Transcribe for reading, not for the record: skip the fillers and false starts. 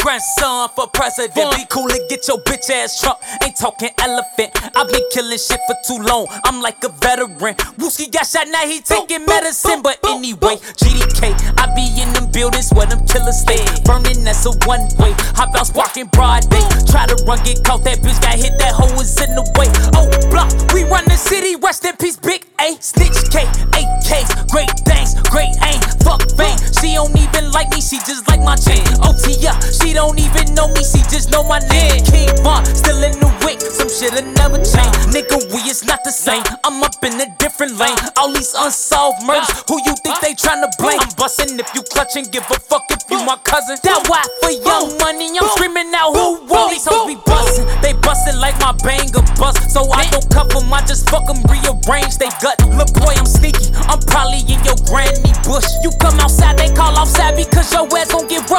grandson for president. Be cool and get your bitch ass Trump. Ain't talking elephant. I've been killing shit for too long. I'm like a veteran. Wooski got shot, now he taking medicine. But anyway, GDK, I be in them buildings where them killers stay. Burning, that's a one way. Hop out, sparking broad day. Try to run, get caught. That bitch got hit, that hoe is in the way. Oh, block, we run the city. Rest in peace, Big A. Snitch K, AKs, great things, great aim. Fuck fame. She don't even like me, she just like my chain. OT up, she don't even know me, she just know my name. King Von, still in the wick, some shit'll never change. Nigga, we is not the same. I'm up in a different lane. All these unsolved murders, who you think they tryna blame? I'm bustin' if you clutchin', give a fuck if you my cousin. That why for young money, I'm screaming out who won. These hoes be bustin', they bustin' like my banger bust. So I don't cuff 'em, I just fuck 'em, rearrange they gut. Look boy, I'm sneaky, I'm probably in your granny bush. You come outside, they call offside because your ass gon' get rushed.